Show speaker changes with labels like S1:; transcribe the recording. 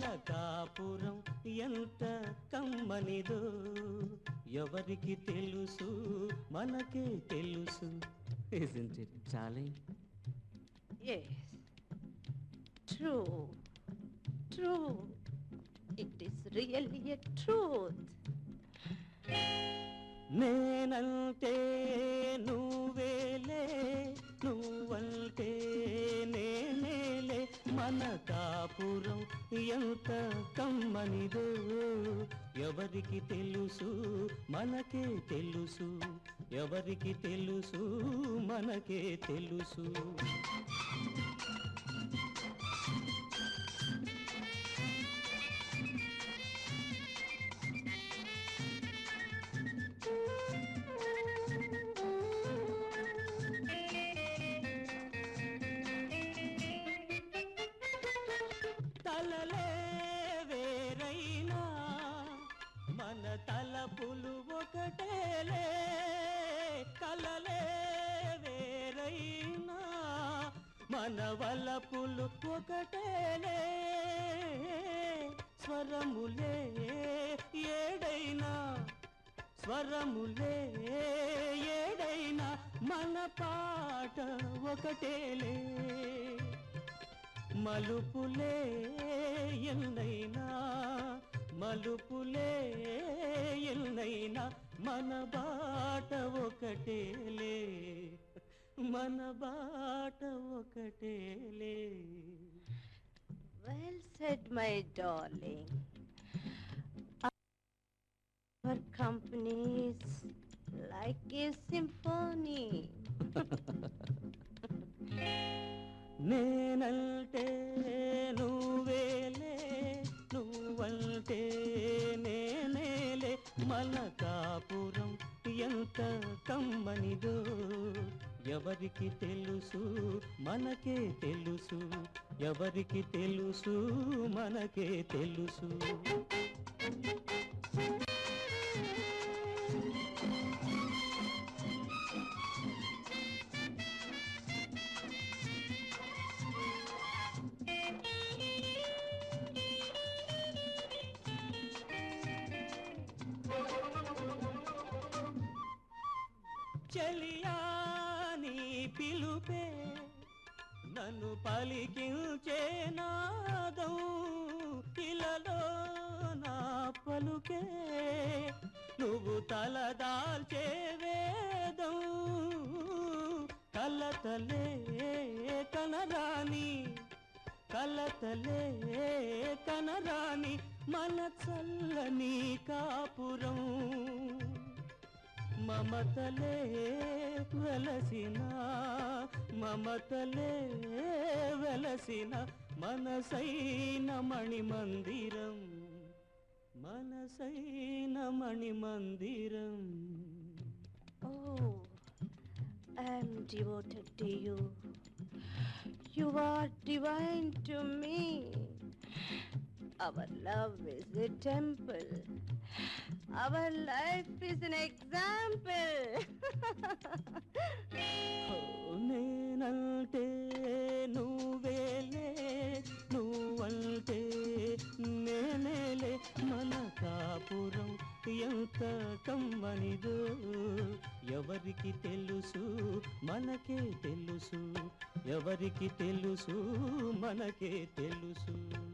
S1: మన కాపురం ఎంత కమ్మనిదో ఎవరికి తెలుసు మనకే తెలుసు. Isn't it, darling?
S2: Yes, true, true. It is really a truth.
S1: నేనంటే నువ్వేలే, నువ్వంటే నేనేలే, మన కాపురం ఎంత కమ్మనిదో ఎవరికి తెలుసు మనకే తెలుసు, ఎవరికి తెలుసు మనకే తెలుసు. తలలే వేరైనా మన తలపులు ఒకటేలే, కలలే వేరైనా మన వలపులు ఒకటేలే, స్వరములే ఏడైనా స్వరములే ఏడైనా మన పాట ఒకటేలే, మలుపులే ఎన్నైనా మలుపులే ఎన్నైనా మన బాట ఒకటేలే, మన బాట ఒకటేలే.
S2: Well said, my darling. Our company is like a symphony.
S1: నేనంటే నువ్వేలే, నువ్వంటే నేనేలే, మన కాపురం ఎంత కమ్మనిదో ఎవరికి తెలుసు మనకే తెలుసు, ఎవరికి తెలుసు మనకే తెలుసు. చెలియా నీ పిలుపే నన్ను పలికించే నాదం, ఇలలో నా పలుకే నువ్వు తలదాల్చే వేదం, కలతలే కనరాని కలతలే కనరాని మన చల్లని కాపురం, మమతలే వెలసిన మమతలే వెలసిన మనసైన మణిమందిరం, మనసైన మణిమందిరం.
S2: Oh, I am devoted to you. You are divine to me. Our love is a temple. Our life is an example.
S1: నేనంటే నువ్వేలే, నువ్వంటే నేనేలే, మన కాపురం ఎంత కమ్మనిదో ఎవరికి తెలుసు మనకే తెలుసు, ఎవరికి తెలుసు మనకే తెలుసు.